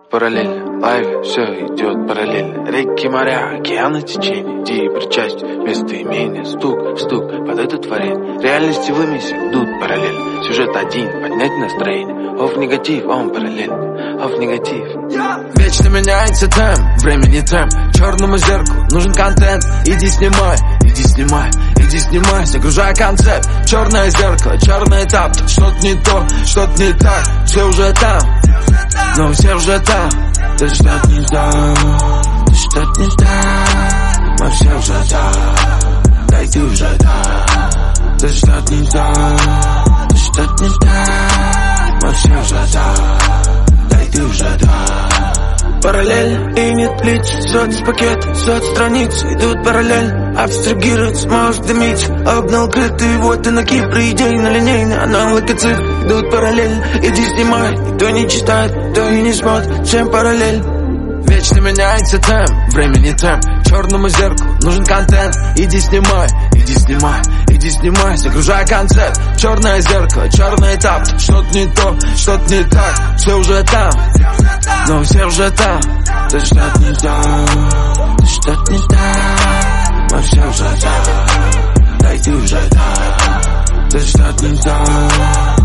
параллельно, лайве все идет параллельно. Реки, моря, океаны, течения, идеи, причастия, местоимения, стук, стук под это творение. Реальности вымесил, идут параллельно. Сюжет один, поднять настроение. Оф негатив, он параллельно, оф негатив. Вечно меняется темп, время не темп. Черному зеркалу нужен контент. Иди снимай, иди снимай, иди снимай. Загружай концепт, черное зеркало, черный этап. Что-то не то, что-то не так. Все уже там, но все уже там. Да что-то не так, да что-то не так. Мы все уже там, да и ты уже там. Да что-то не так, да что-то не так. Мы все уже там, да и ты уже там. Параллельно и нет лиц, соцпакеты, соцстраницы идут параллельно. Абстрагироваться может дымить. Обнал крытый, вот и на Кипре. Идейно линейный аналог и цифр идут параллельно. Иди снимай, никто не читает, никто и не смотрит, всем параллельно. Вечно меняется темп, время не темп. Черному зеркалу нужен контент. Иди снимай, иди снимай, иди снимай. Загружай концепт, черное зеркало, черный этап. Что-то не то, что-то не так. Все уже там, но все уже там. Да что-то не так, да что-то не так. Мы все уже там, да и ты уже там. Да что-то не так.